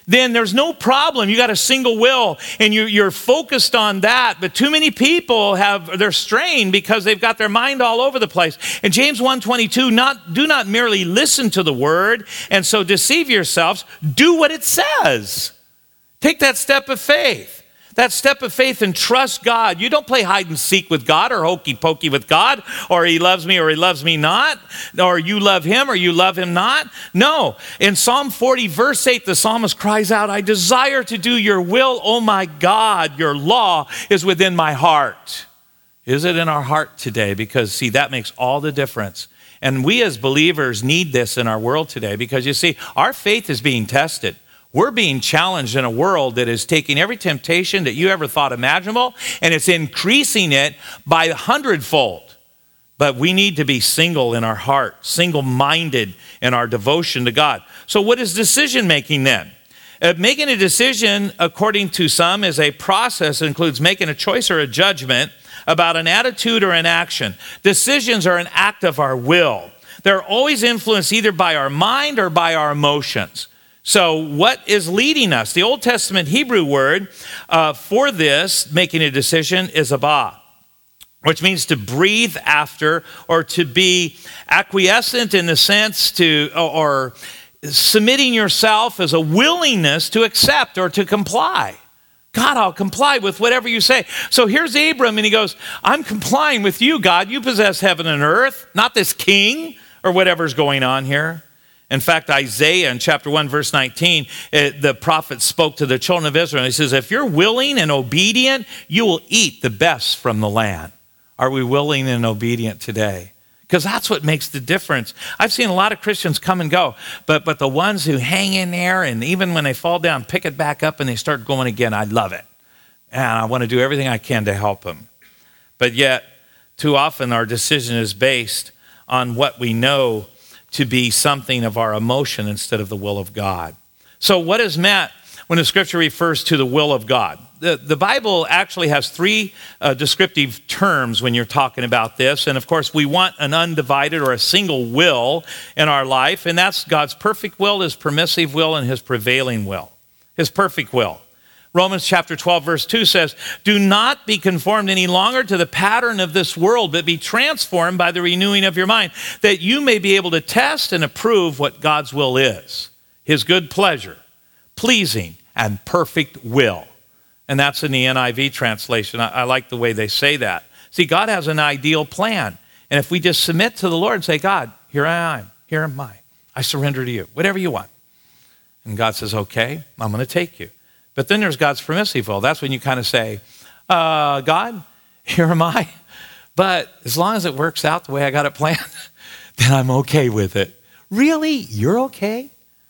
Speaker 1: then there's no problem. You got a single will and you, you're focused on that. But too many people have, they're strained because they've got their mind all over the place. And James one twenty-two, not, do not merely listen to the word and so deceive yourselves. Do what it says. Take that step of faith. That step of faith and trust God. You don't play hide and seek with God or hokey pokey with God, or he loves me or he loves me not, or you love him or you love him not. No. In Psalm forty, verse eight, the psalmist cries out, I desire to do your will, oh my God, your law is within my heart. Is it in our heart today? Because, see, that makes all the difference. And we as believers need this in our world today because, you see, our faith is being tested. We're being challenged in a world that is taking every temptation that you ever thought imaginable, and it's increasing it by a hundredfold. But we need to be single in our heart, single-minded in our devotion to God. So what is decision making then? Uh, making a decision, according to some, is a process that includes making a choice or a judgment about an attitude or an action. Decisions are an act of our will. They're always influenced either by our mind or by our emotions. So what is leading us? The Old Testament Hebrew word uh, for this, making a decision, is abah, which means to breathe after or to be acquiescent in the sense to, or, or submitting yourself as a willingness to accept or to comply. God, I'll comply with whatever you say. So here's Abram, and he goes, I'm complying with you, God. You possess heaven and earth, not this king or whatever's going on here. In fact, Isaiah in chapter one, verse nineteen, it, the prophet spoke to the children of Israel. He says, if you're willing and obedient, you will eat the best from the land. Are we willing and obedient today? Because that's what makes the difference. I've seen a lot of Christians come and go, but, but the ones who hang in there and even when they fall down, pick it back up and they start going again, I love it. And I want to do everything I can to help them. But yet, too often our decision is based on what we know to be something of our emotion instead of the will of God. So what is meant when the scripture refers to the will of God? The, the Bible actually has three uh, descriptive terms when you're talking about this. And of course, we want an undivided or a single will in our life. And that's God's perfect will, his permissive will, and his prevailing will. His perfect will. Romans chapter twelve, verse two says, do not be conformed any longer to the pattern of this world, but be transformed by the renewing of your mind, that you may be able to test and approve what God's will is, his good pleasure, pleasing, and perfect will. And that's in the N I V translation. I, I like the way they say that. See, God has an ideal plan. And if we just submit to the Lord and say, God, here I am, here am I. I surrender to you, whatever you want. And God says, okay, I'm going to take you. But then there's God's permissive will. That's when you kind of say, uh, God, here am I. But as long as it works out the way I got it planned, then I'm okay with it. Really? You're okay?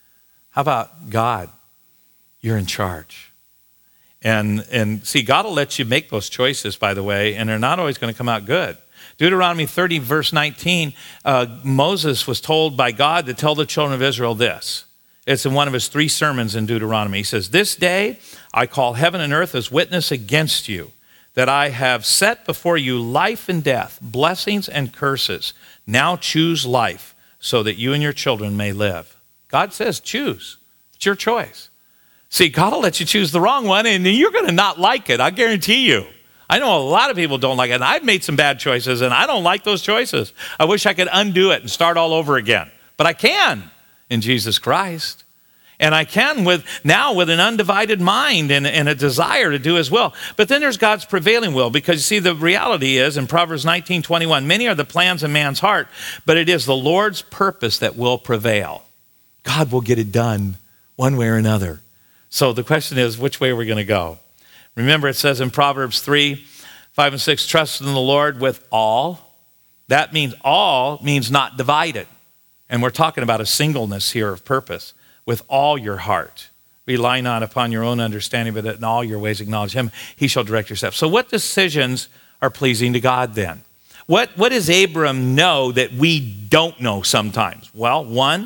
Speaker 1: How about God? You're in charge. And, and see, God will let you make those choices, by the way, and they're not always going to come out good. Deuteronomy thirty, verse nineteen, uh, Moses was told by God to tell the children of Israel this. It's in one of his three sermons in Deuteronomy. He says, this day I call heaven and earth as witness against you, that I have set before you life and death, blessings and curses. Now choose life so that you and your children may live. God says choose. It's your choice. See, God will let you choose the wrong one, and you're going to not like it. I guarantee you. I know a lot of people don't like it, and I've made some bad choices, and I don't like those choices. I wish I could undo it and start all over again, but I can. In Jesus Christ. And I can with now with an undivided mind and, and a desire to do his will. But then there's God's prevailing will, because you see, the reality is in Proverbs nineteen twenty-one, many are the plans of man's heart, but it is the Lord's purpose that will prevail. God will get it done one way or another. So the question is, which way are we going to go? Remember, it says in Proverbs three, five and six, trust in the Lord with all. That means all means not divided. And we're talking about a singleness here of purpose. With all your heart, rely not upon your own understanding, but in all your ways acknowledge him. He shall direct your steps. So what decisions are pleasing to God then? What, what does Abram know that we don't know sometimes? Well, one,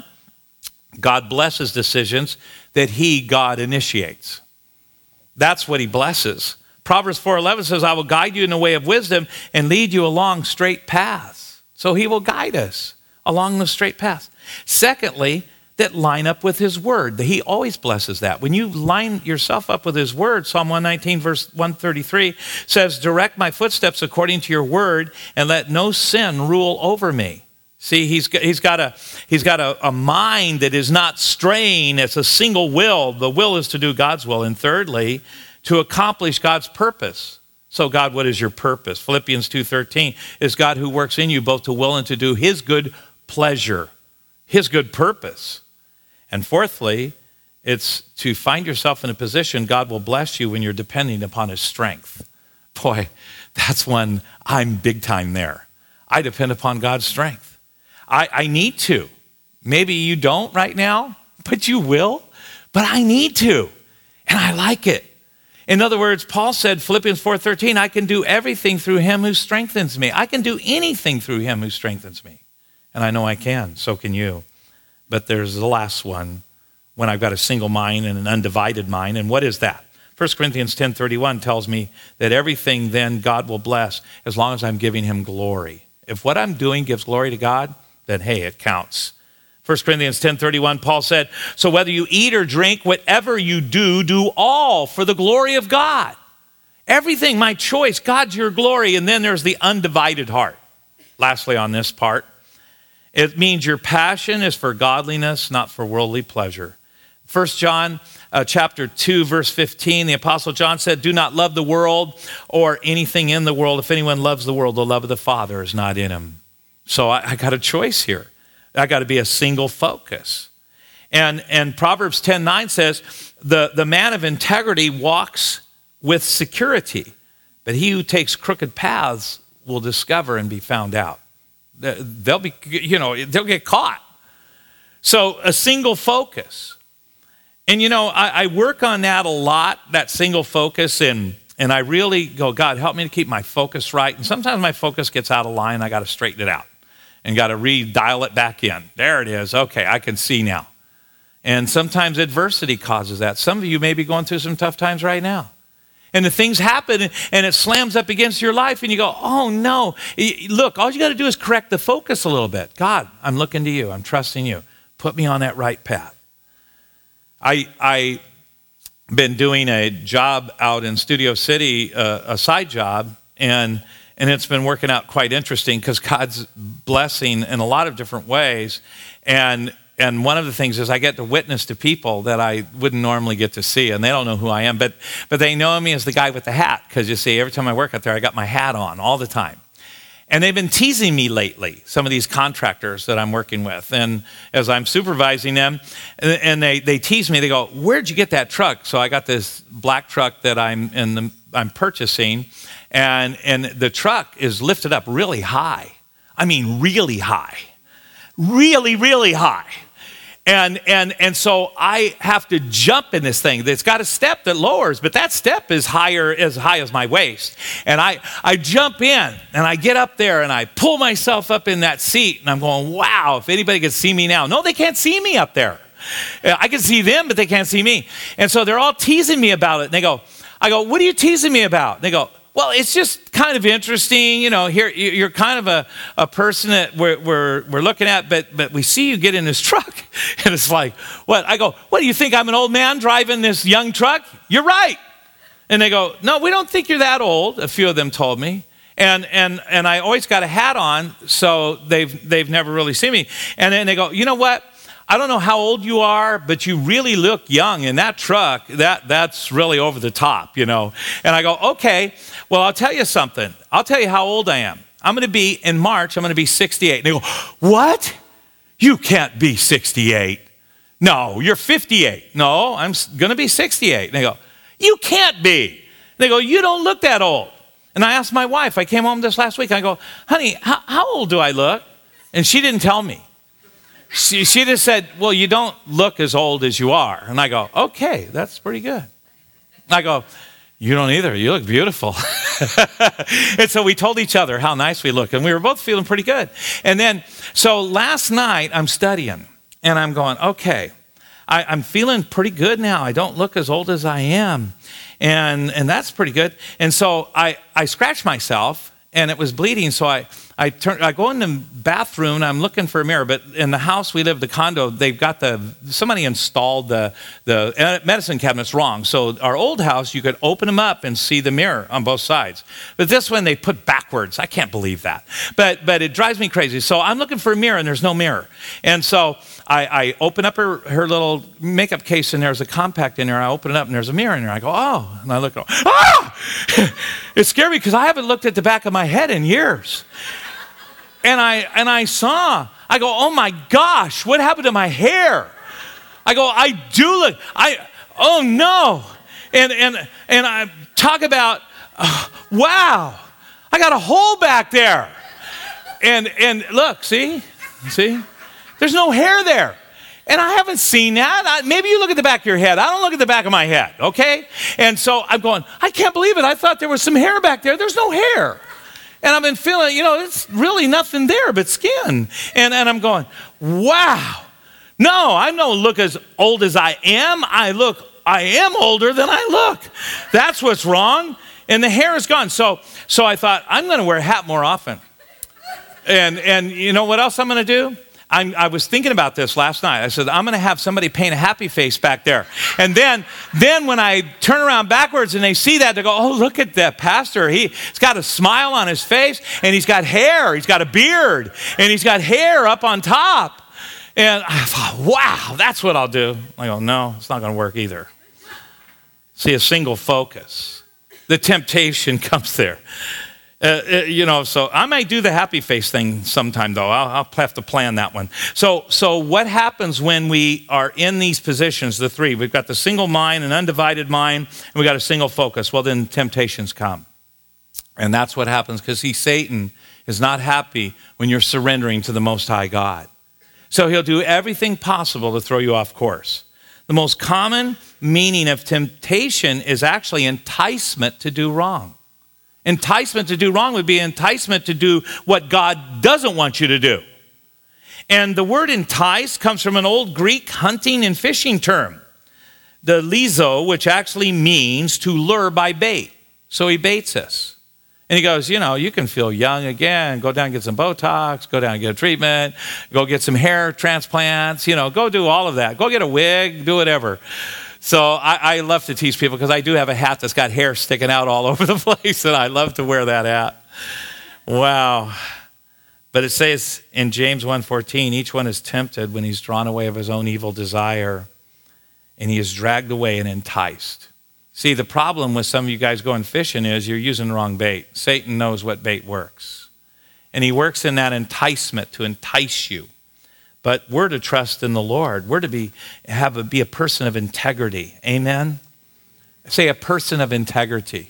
Speaker 1: God blesses decisions that he, God, initiates. That's what he blesses. Proverbs four eleven says, I will guide you in the way of wisdom and lead you along straight paths. So he will guide us along the straight path. Secondly, that line up with his word. He always blesses that. When you line yourself up with his word, Psalm one nineteen, verse one thirty-three says, direct my footsteps according to your word and let no sin rule over me. See, he's got, he's got, a, he's got a, a mind that is not straying. It's a single will. The will is to do God's will. And thirdly, to accomplish God's purpose. So God, what is your purpose? Philippians two thirteen is God who works in you both to will and to do his good pleasure, his good purpose. And fourthly, it's to find yourself in a position God will bless you when you're depending upon his strength. Boy, that's when I'm big time there. I depend upon God's strength. I, I need to. Maybe you don't right now, but you will. But I need to, and I like it. In other words, Paul said, Philippians four thirteen, I can do everything through him who strengthens me. I can do anything through him who strengthens me. And I know I can, so can you. But there's the last one, when I've got a single mind and an undivided mind. And what is that? First Corinthians ten thirty-one tells me that everything then God will bless as long as I'm giving him glory. If what I'm doing gives glory to God, then hey, it counts. First Corinthians ten thirty-one, Paul said, so whether you eat or drink, whatever you do, do all for the glory of God. Everything, my choice, God's your glory. And then there's the undivided heart. Lastly, on this part, it means your passion is for godliness, not for worldly pleasure. First John uh, chapter two, verse fifteen, the Apostle John said, do not love the world or anything in the world. If anyone loves the world, the love of the Father is not in him. So I, I got a choice here. I got to be a single focus. And, and Proverbs ten nine says, the, the man of integrity walks with security, but he who takes crooked paths will discover and be found out. They'll be, you know, they'll get caught. So a single focus. And, you know, I, I work on that a lot, that single focus, and, and I really go, God, help me to keep my focus right. And sometimes my focus gets out of line. I got to straighten it out and got to re-dial it back in. There it is. Okay, I can see now. And sometimes adversity causes that. Some of you may be going through some tough times right now. And the things happen and it slams up against your life and you go, oh no. Look, all you got to do is correct the focus a little bit. God, I'm looking to you. I'm trusting you. Put me on that right path. I, I been doing a job out in Studio City, uh, a side job, and, and it's been working out quite interesting because God's blessing in a lot of different ways. And And one of the things is I get to witness to people that I wouldn't normally get to see, and they don't know who I am, but but they know me as the guy with the hat, because you see, every time I work out there, I got my hat on all the time. And they've been teasing me lately, some of these contractors that I'm working with. And as I'm supervising them, and they, they tease me, they go, where'd you get that truck? So I got this black truck that I'm in the, I'm purchasing, and, and the truck is lifted up really high. I mean, really high. Really, really high. And and and so I have to jump in this thing. It's got a step that lowers, but that step is higher, as high as my waist. And I, I jump in, and I get up there, and I pull myself up in that seat, and I'm going, wow, if anybody could see me now. No, they can't see me up there. I can see them, but they can't see me. And so they're all teasing me about it. And they go, I go, what are you teasing me about? And they go, well, it's just kind of interesting. You know, here you're kind of a, a person that we're, we're, we're looking at, but, but we see you get in this truck. And it's like, what? I go, what, do you think I'm an old man driving this young truck? You're right. And they go, no, we don't think you're that old. A few of them told me. And and and I always got a hat on, so they've they've never really seen me. And then they go, you know what? I don't know how old you are, but you really look young in that truck. That that's really over the top, you know. And I go, okay, well, I'll tell you something. I'll tell you how old I am. I'm going to be, in March, I'm going to be sixty-eight. And they go, what? You can't be sixty-eight. No, you're fifty-eight. No, I'm going to be sixty-eight. And they go, you can't be. And they go, you don't look that old. And I asked my wife, I came home this last week. I go, honey, how, how old do I look? And she didn't tell me. She, she just said, well, you don't look as old as you are. And I go, okay, that's pretty good. And I go, you don't either. You look beautiful. And so we told each other how nice we look. And we were both feeling pretty good. And then, so last night I'm studying. And I'm going, okay, I, I'm feeling pretty good now. I don't look as old as I am. And and that's pretty good. And so I, I scratched myself. and it was bleeding. So I, I turn, I go in the bathroom and I'm looking for a mirror. But in the house we live, the condo, they've got the, somebody installed the, the medicine cabinets wrong. So our old house, you could open them up and see the mirror on both sides. But this one they put backwards. I can't believe that. But, but it drives me crazy. So I'm looking for a mirror and there's no mirror. And so I, I open up her, her little makeup case and there's a compact in there. I open it up and there's a mirror in there. I go, oh, and I look, ah! It scared me because I haven't looked at the back of my head in years. And I and I saw, I go, oh my gosh, what happened to my hair? I go, I do look, I, oh no. And and and I talk about, uh, wow, I got a hole back there. And and look, see, see, there's no hair there. And I haven't seen that. I, maybe you look at the back of your head. I don't look at the back of my head, okay? And so I'm going, I can't believe it. I thought there was some hair back there. There's no hair. And I've been feeling, you know, it's really nothing there but skin. And, and I'm going, wow. No, I don't look as old as I am. I look, I am older than I look. That's what's wrong. And the hair is gone. So, so I thought, I'm going to wear a hat more often. And, and you know what else I'm going to do? I'm, I was thinking about this last night. I said, I'm going to have somebody paint a happy face back there. And then then when I turn around backwards and they see that, they go, oh, look at that pastor. He, he's got a smile on his face, and he's got hair. He's got a beard, and he's got hair up on top. And I thought, wow, that's what I'll do. I go, no, it's not going to work either. See, a single focus. The temptation comes there. Uh, you know, so I might do the happy face thing sometime, though. I'll, I'll have to plan that one. So, so what happens when we are in these positions, the three? We've got the single mind, an undivided mind, and we've got a single focus. Well, then temptations come. And that's what happens because he, Satan, is not happy when you're surrendering to the Most High God. So he'll do everything possible to throw you off course. The most common meaning of temptation is actually enticement to do wrong. Enticement to do wrong would be enticement to do what God doesn't want you to do. And the word entice comes from an old Greek hunting and fishing term, the lizo, which actually means to lure by bait. So he baits us. And he goes, you know, you can feel young again, go down and get some Botox, go down and get a treatment, go get some hair transplants, you know, go do all of that. Go get a wig, do whatever. So I, I love to tease people because I do have a hat that's got hair sticking out all over the place, and I love to wear that hat. Wow. But it says in James one fourteen, each one is tempted when he's drawn away of his own evil desire, and he is dragged away and enticed. See, the problem with some of you guys going fishing is you're using the wrong bait. Satan knows what bait works. And he works in that enticement to entice you. But we're to trust in the Lord. We're to be have a, be a person of integrity. Amen? Say a person of integrity.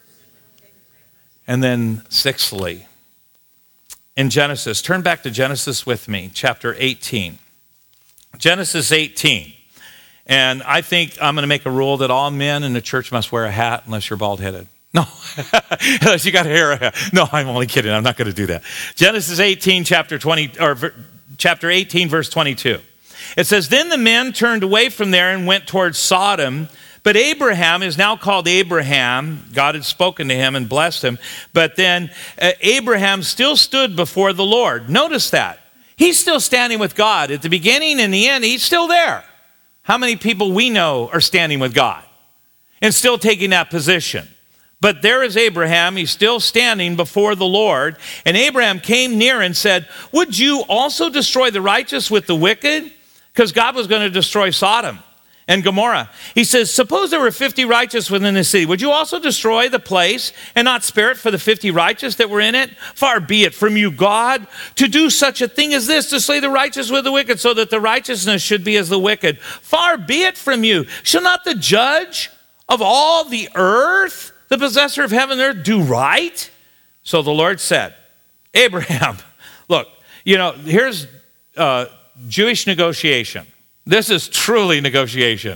Speaker 1: And then sixthly, in Genesis, turn back to Genesis with me, chapter eighteen. Genesis eighteen. And I think I'm going to make a rule that all men in the church must wear a hat unless you're bald-headed. No, unless you got hair. No, I'm only kidding. I'm not going to do that. Genesis eighteen, chapter twenty, or chapter eighteen, verse twenty-two. It says, then the men turned away from there and went towards Sodom. But Abraham is now called Abraham. God had spoken to him and blessed him. But then uh, Abraham still stood before the Lord. Notice that. He's still standing with God. At the beginning and the end, he's still there. How many people we know are standing with God and still taking that position? But there is Abraham. He's still standing before the Lord. And Abraham came near and said, would you also destroy the righteous with the wicked? Because God was going to destroy Sodom and Gomorrah. He says, suppose there were fifty righteous within the city. Would you also destroy the place and not spare it for the fifty righteous that were in it? Far be it from you, God, to do such a thing as this, to slay the righteous with the wicked, so that the righteousness should be as the wicked. Far be it from you. Shall not the judge of all the earth, the possessor of heaven and earth, do right? So the Lord said, Abraham, look, you know, here's uh, Jewish negotiation. This is truly negotiation.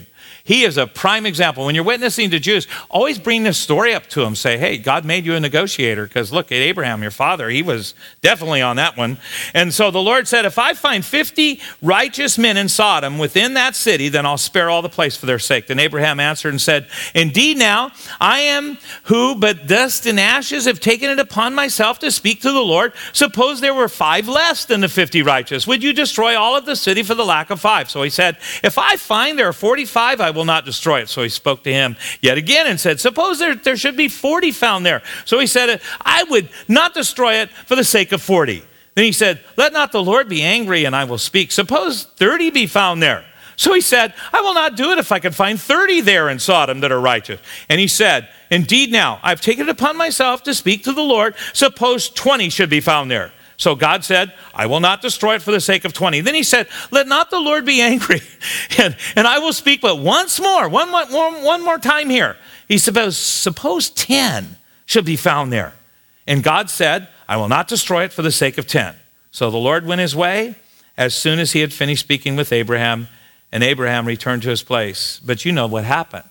Speaker 1: He is a prime example. When you're witnessing to Jews, always bring this story up to them. Say, hey, God made you a negotiator, because look at Abraham, your father. He was definitely on that one. And so the Lord said, if I find fifty righteous men in Sodom within that city, then I'll spare all the place for their sake. Then Abraham answered and said, indeed now, I am who but dust and ashes have taken it upon myself to speak to the Lord. Suppose there were five less than the fifty righteous. Would you destroy all of the city for the lack of five? So he said, if I find there are forty-five, I will not destroy it. So he spoke to him yet again and said, suppose there, there should be forty found there. So he said, I would not destroy it for the sake of forty. Then he said, let not the Lord be angry, and I will speak. Suppose thirty be found there. So he said, I will not do it if I can find thirty there in Sodom that are righteous. And he said, indeed now, I've taken it upon myself to speak to the Lord. Suppose twenty should be found there. So God said, I will not destroy it for the sake of twenty. Then he said, let not the Lord be angry, and, and I will speak but once more, one, one, one more time here. He said, suppose ten should be found there. And God said, I will not destroy it for the sake of ten. So the Lord went his way as soon as he had finished speaking with Abraham, and Abraham returned to his place. But you know what happened.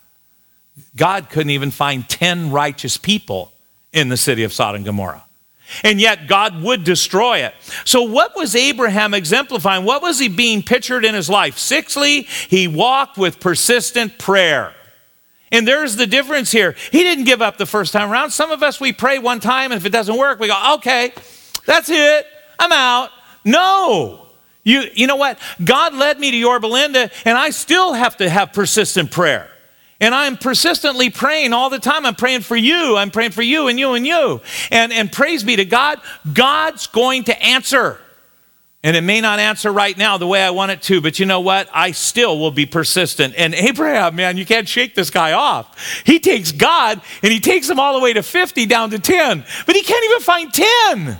Speaker 1: God couldn't even find ten righteous people in the city of Sodom and Gomorrah. And yet God would destroy it. So what was Abraham exemplifying? What was he being pictured in his life? Sixthly, he walked with persistent prayer. And there's the difference here. He didn't give up the first time around. Some of us, we pray one time, and if it doesn't work, we go, okay, that's it. I'm out. No. You, you know what? God led me to Yorba Linda, and I still have to have persistent prayer. And I'm persistently praying all the time. I'm praying for you. I'm praying for you and you and you. And, and praise be to God, God's going to answer. And it may not answer right now the way I want it to, but you know what? I still will be persistent. And Abraham, man, you can't shake this guy off. He takes God and he takes him all the way to fifty down to ten, but he can't even find ten.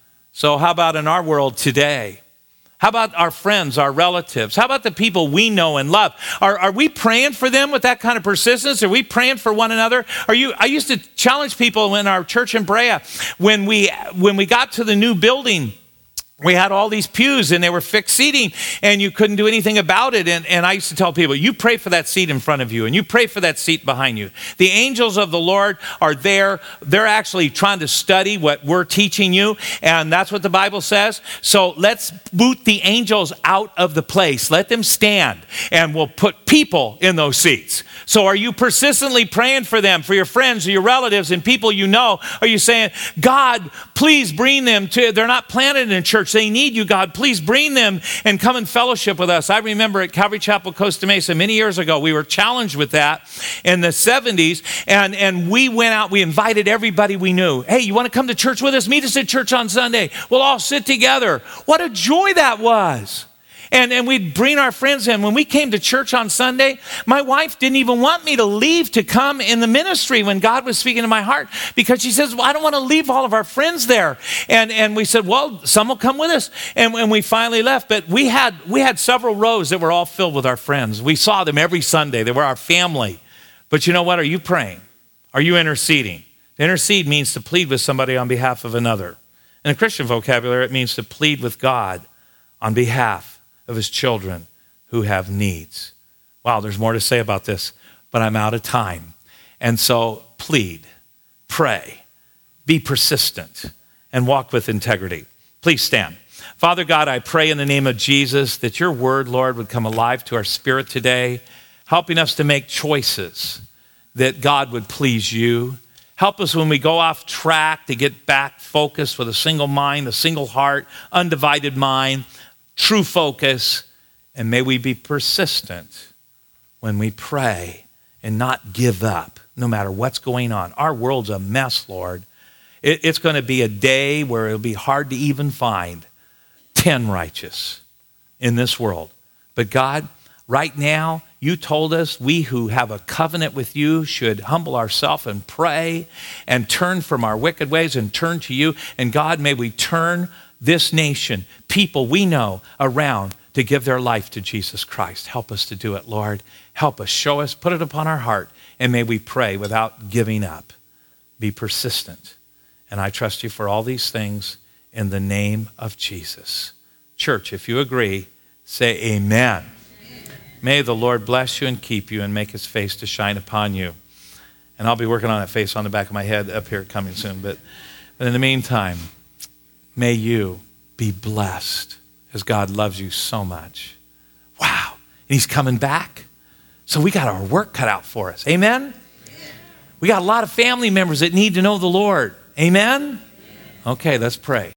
Speaker 1: So how about in our world today? How about our friends, our relatives? How about the people we know and love? Are, are we praying for them with that kind of persistence? Are we praying for one another? Are you? I used to challenge people in our church in Brea when we when we got to the new building. We had all these pews and they were fixed seating and you couldn't do anything about it. And, and I used to tell people, you pray for that seat in front of you and you pray for that seat behind you. The angels of the Lord are there. They're actually trying to study what we're teaching you. And that's what the Bible says. So let's boot the angels out of the place. Let them stand and we'll put people in those seats. So are you persistently praying for them, for your friends or your relatives and people you know? Are you saying, God, please bring them to, they're not planted in church. They need you, God. Please bring them and come and fellowship with us. I remember at Calvary Chapel, Costa Mesa, many years ago, we were challenged with that in the seventies. And, and we went out, we invited everybody we knew. Hey, you want to come to church with us? Meet us at church on Sunday. We'll all sit together. What a joy that was. And, and we'd bring our friends in. When we came to church on Sunday, my wife didn't even want me to leave to come in the ministry when God was speaking to my heart, because she says, well, I don't want to leave all of our friends there. And, and we said, well, some will come with us. And when we finally left, but we had, we had several rows that were all filled with our friends. We saw them every Sunday. They were our family. But you know what? Are you praying? Are you interceding? To intercede means to plead with somebody on behalf of another. In the Christian vocabulary, it means to plead with God on behalf of his children who have needs. Wow, there's more to say about this, but I'm out of time. And so plead, pray, be persistent, and walk with integrity. Please stand. Father God, I pray in the name of Jesus that your word, Lord, would come alive to our spirit today, helping us to make choices that God would please you. Help us when we go off track to get back focused with a single mind, a single heart, undivided mind, true focus, and may we be persistent when we pray and not give up no matter what's going on. Our world's a mess, Lord. It, it's going to be a day where it'll be hard to even find ten righteous in this world. But God, right now, you told us we who have a covenant with you should humble ourselves and pray and turn from our wicked ways and turn to you. And God, may we turn this nation, people we know around, to give their life to Jesus Christ. Help us to do it, Lord. Help us, show us, put it upon our heart, and may we pray without giving up. Be persistent. And I trust you for all these things in the name of Jesus. Church, if you agree, say amen. Amen. May the Lord bless you and keep you and make his face to shine upon you. And I'll be working on that face on the back of my head up here coming soon. But, but in the meantime, may you be blessed as God loves you so much. Wow. And he's coming back. So we got our work cut out for us. Amen? We got a lot of family members that need to know the Lord. Amen? Okay, let's pray.